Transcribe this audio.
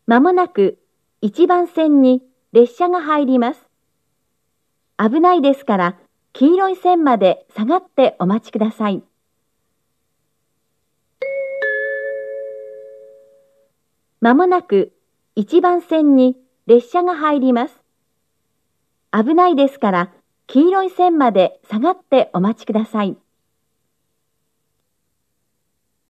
まもなく1番線に列車が入ります。危ないですから黄色い線まで下がってお待ちください。まもなく1番線に列車が入ります。危ないですから黄色い線まで下がってお待ちください。